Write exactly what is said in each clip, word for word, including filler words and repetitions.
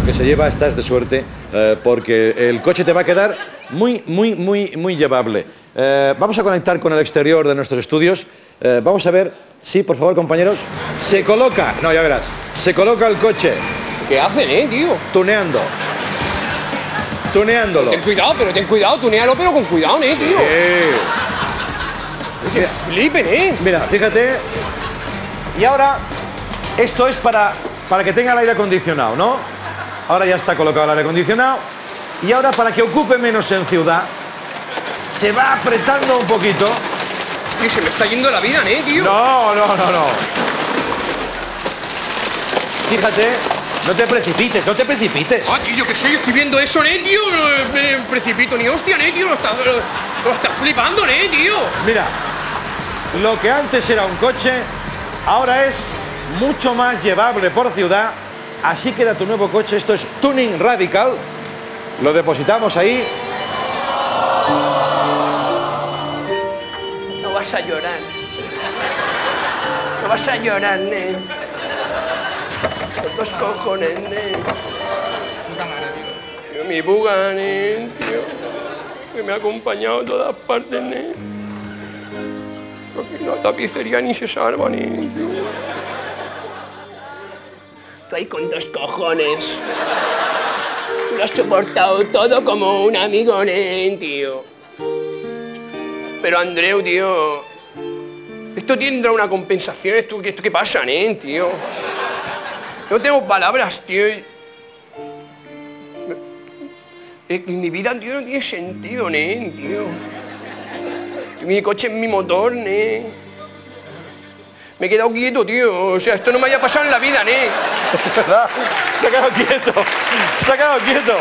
lo que se lleva estás de suerte, eh, porque el coche te va a quedar muy, muy, muy, muy llevable. Eh, vamos a conectar con el exterior de nuestros estudios. Eh, vamos a ver, sí, por favor, compañeros. Se coloca, no, ya verás, se coloca el coche. ¿Qué hacen, eh, tío? Tuneando. Tuneándolo. Ten cuidado, pero ten cuidado, tunealo, pero con cuidado, eh, tío. Sí. Que flipen, eh. Mira, fíjate. Y ahora, esto es para, para que tenga el aire acondicionado, ¿no? Ahora ya está colocado el aire acondicionado. Y ahora, para que ocupe menos en ciudad, se va apretando un poquito. Tío, se me está yendo la vida, ¿eh, tío? No, no, no, no. Fíjate, no te precipites, no te precipites. Ah, tío, yo qué sé, yo estoy viendo eso, ¿eh, tío? No me precipito ni hostia, ¿eh, tío? Lo estás lo, lo estás flipando, ¿eh, tío? Mira, lo que antes era un coche, ahora es mucho más llevable por ciudad. Así queda tu nuevo coche. Esto es Tuning Radical. Lo depositamos ahí. No vas a llorar. No vas a llorar, ¿eh? Los cojones, ¿eh? Tío, mi Bugan, ¿eh, tío? Que me ha acompañado a todas partes, ¿eh? Porque la tapicería ni se salva, ¿eh, tío? Tú ahí con dos cojones. Tú lo has soportado todo como un amigo, ¿eh, tío? Pero Andreu, tío, esto tendrá una compensación. ¿Esto, esto qué pasa, ¿eh, tío? No tengo palabras, tío. Mi vida, tío, no tiene sentido, ¿eh, tío? Mi coche es mi motor, ¿eh? Me he quedado quieto, tío. O sea, esto no me haya pasado en la vida, ¿eh? ¿Verdad? Se ha quedado quieto. Se ha quedado quieto.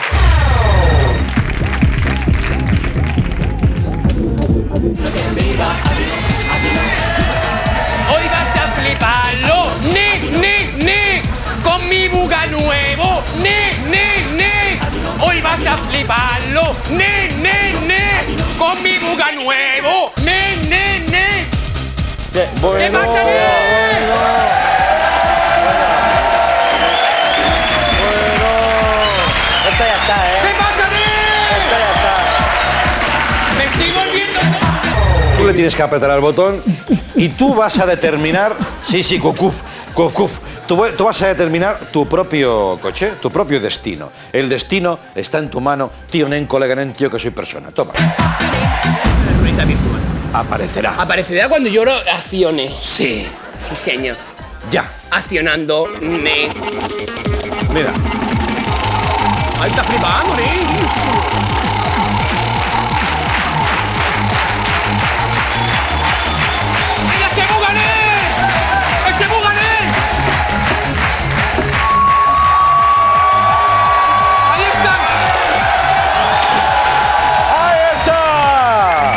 Hoy vas a fliparlo, ne, ne, ne, con mi Buga nuevo, ne, ne, ne. Hoy vas a fliparlo, ne, ne, ne, con mi Buga nuevo, ne, ne, ne. ¿Qué? Bueno, ¿Qué pasa, bueno. Bueno. Esto ya está, ¿eh? ¿Qué pasa, ne? Esto ya está. Me estoy volviendo. Tú le tienes que apretar al botón y tú vas a determinar... Sí, sí, cuf, cuf, cuf. Tú, tú vas a determinar tu propio coche, tu propio destino. El destino está en tu mano, tío, nen, colega, nen, tío, que soy persona. Toma. La ruleta virtual. Aparecerá. Aparecerá cuando yo lo accione. Sí. Sí, señor. Ya. Accionando, ne. Mira. Ahí está flipando, ne. ¡Venga, ese Buga, ne! ¡Ese Buga, ne! ¡Ahí está! ¡Ahí está!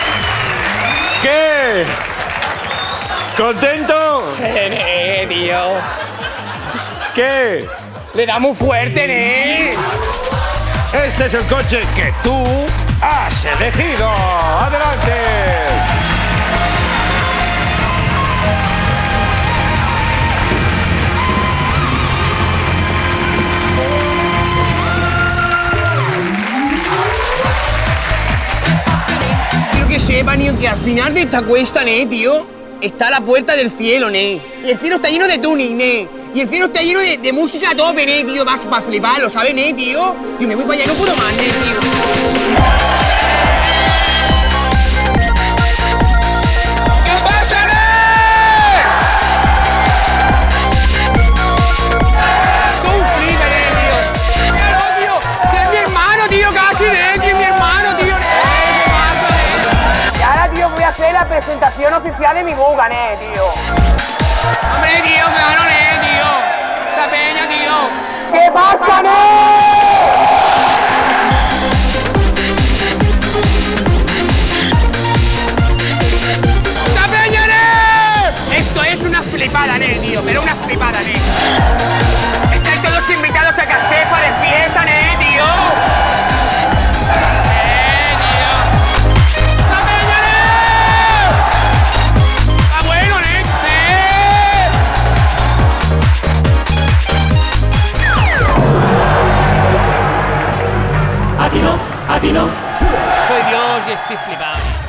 ¿Qué? ¿Contento? Ne, tío. ¿Qué? Le da muy fuerte, ne. Este es el coche que tú has elegido. ¡Adelante! Quiero que sepan, tío, que al final de esta cuesta, ne, tío, está la puerta del cielo, ne. Y el cielo está lleno de tuning, ne. Y el cielo está lleno de, de música a tope, ne, tío. Vas para fliparlo, ¿sabes, ne, tío? Y me voy para allá, no puedo más, ne, tío. ¿Qué pasa, ne? Tú flipas, ne, tío. Claro, tío. Que es mi hermano, tío, casi, ne. Que es mi hermano, tío, ne. ¿Qué pasa, ne? Y ahora, tío, voy a hacer la presentación oficial de mi Buga, ¿eh, tío? Hombre, tío, claro, ne, tío. Esa peña, tío. ¿Qué pasa, ¿eh? ¡Esa peña, ne! Esto es una flipada, ne, tío. Pero una flipada, ne. Estáis todos invitados a Castefa de fiesta, ne, tío. Eh, tío. ¡Esa peña, ne! ¡Está bueno, ne! ¡Eh! A ti no. Soy Dios y estoy flipado.